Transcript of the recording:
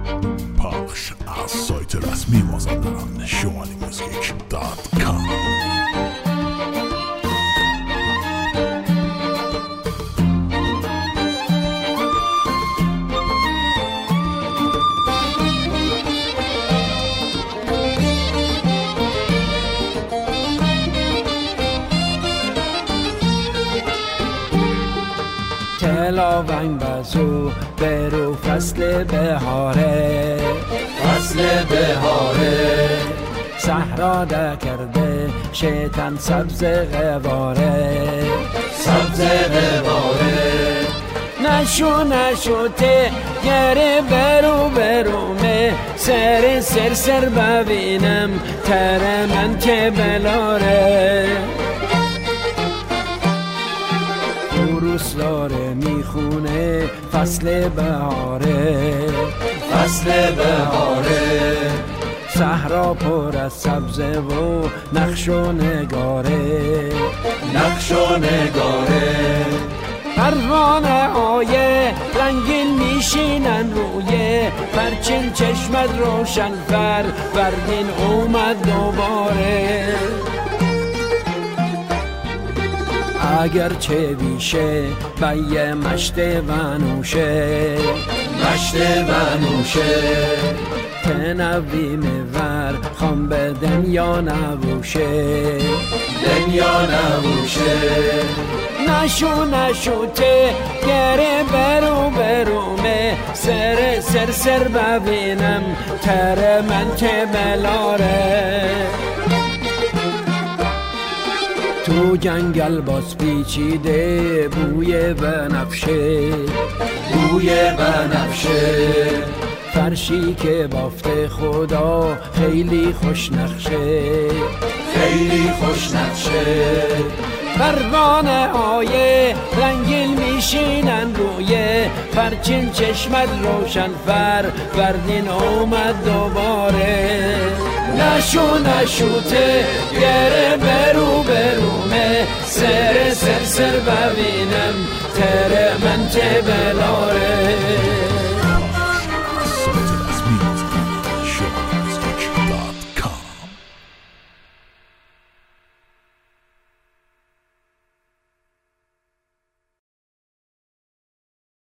پخش از سایت رسمی مازندران شمالیmusic.com. تلاونگ بزو برو فصل بهاره، فصل بهاره صحرا ده کرده شیطان سبز غواره، سبز غواره نشو ته گره برو می سر ببینم تر من که بلاره. روسلاره میخونه فصل بهاره، فصل بهاره صحرا پر از سبزه و نقش و نگاره، نقش و نگاره پروانه های رنگین میشینن روی پرچین چشمت روشن فروردین اومد دوباره. اگر چه بیشه بایه مشت ونوشه، مشت ونوشه تنوی میور خام به دنیا نبوشه، دنیا نبوشه نشو ته گره برو می سر ببینم تر من ته بلاره. تو جنگل باز پیچیده بوی بنفشه، بوی بنفشه فرشی که بافته خدا خیلی خوش نقشه، خیلی خوش نقشه پروانه های رنگین میشینن روی پرچین چشمت روشن فروردین اومد دوباره. نشو ته گره برو می سر ببینم تر من ته بلاره.